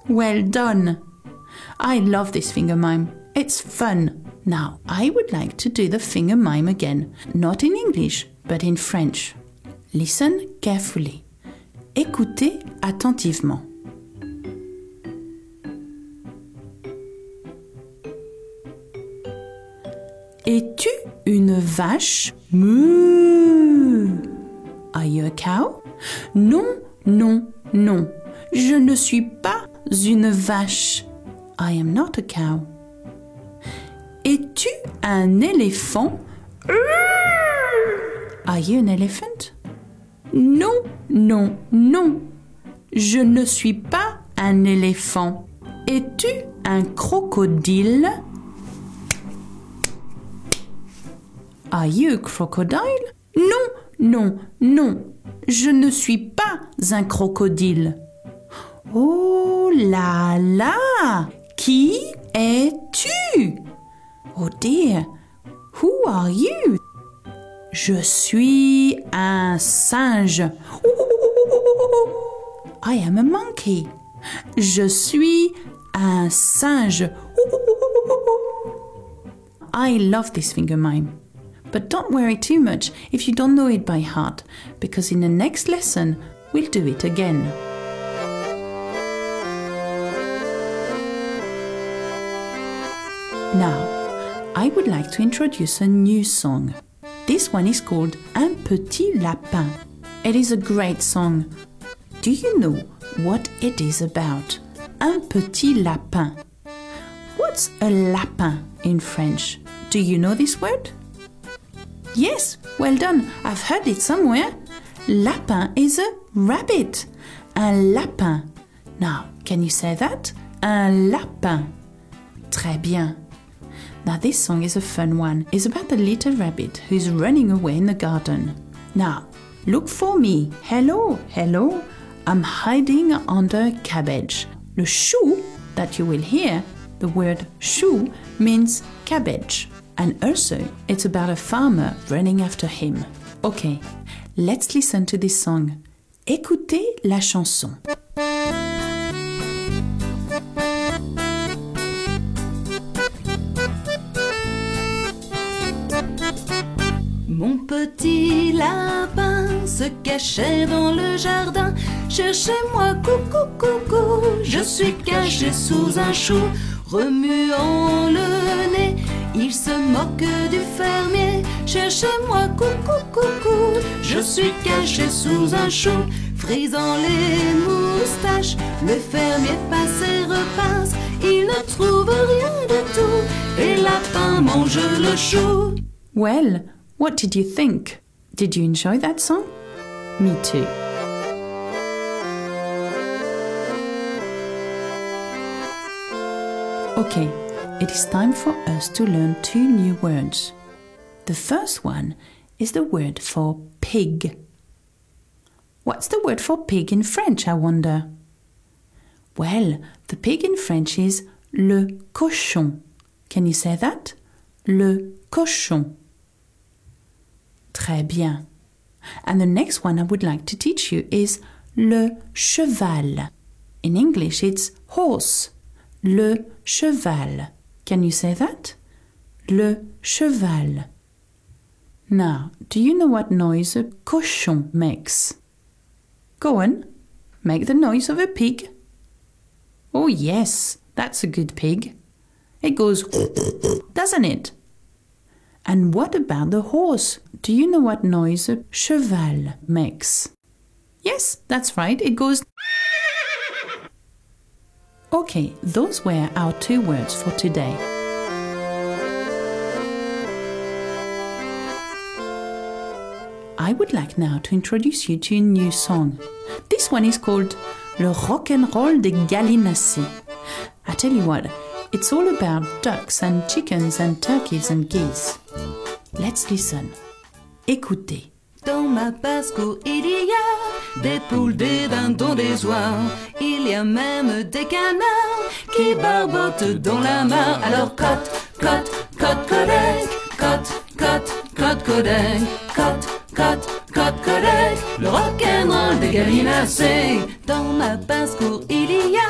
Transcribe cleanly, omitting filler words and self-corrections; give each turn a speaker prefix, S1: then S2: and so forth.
S1: Well done. I love this finger mime. It's fun. Now, I would like to do the finger mime again, not in English, but in French. Listen carefully. Écoutez attentivement. Es-tu une vache? Mouh! Are you a cow? Non, non, non. Je ne suis pas une vache. I am not a cow. Es-tu un éléphant? Are you an elephant? Non, non, non. Je ne suis pas un éléphant. Es-tu un crocodile? Are you a crocodile? Non, non, non. Je ne suis pas un crocodile. Oh là là! Qui es-tu? Oh dear, who are you? Je suis un singe. I am a monkey. Je suis un singe. I love this finger mime. But don't worry too much if you don't know it by heart, because in the next lesson we'll do it again. Now, I would like to introduce a new song. This one is called Un Petit Lapin. It is a great song. Do you know what it is about? Un petit lapin. What's a lapin in French? Do you know this word? Yes, well done. I've heard it somewhere. Lapin is a rabbit. Un lapin. Now, can you say that? Un lapin. Très bien. Now, this song is a fun one. It's about a little rabbit who's running away in the garden. Now, look for me. Hello, hello. I'm hiding under a cabbage. Le chou that you will hear, the word chou means cabbage. And also, it's about a farmer running after him. Okay, let's listen to this song. Écoutez la chanson.
S2: Mon petit lapin se cachait dans le jardin. Cherchez-moi, coucou, coucou. Je suis caché sous un chou. Remuant le nez, il se moque du fermier. Cherchez-moi, coucou, coucou. Je suis caché sous un chou. Frisant les moustaches, le fermier passe et repasse. Il ne trouve rien du tout. Et le lapin mange le chou.
S1: Well, what did you think? Did you enjoy that song? Me too. Okay, it is time for us to learn two new words. The first one is the word for pig. What's the word for pig in French, I wonder? Well, the pig in French is le cochon. Can you say that? Le cochon. Très bien. And the next one I would like to teach you is le cheval. In English, it's horse. Le cheval. Can you say that? Le cheval. Now, do you know what noise a cochon makes? Go on, make the noise of a pig. Oh yes, that's a good pig. It goes, doesn't it? And what about the horse? Do you know what noise a cheval makes? Yes, that's right, it goes. Okay, those were our two words for today. I would like now to introduce you to a new song. This one is called Le Rock'n'Roll des Gallinacés. I tell you what, it's all about ducks and chickens and turkeys and geese. Let's listen. Écoutez.
S2: Dans ma basse-cour, il y a des poules, des dindons, des oies. Il y a même des canards qui barbotent dans la mare. Alors cote, cote, cote, codec, cote, cote, cote, codec, cote, cote, cote, codec. Le rock'n'roll des gallinacés. Dans ma basse-cour, il y a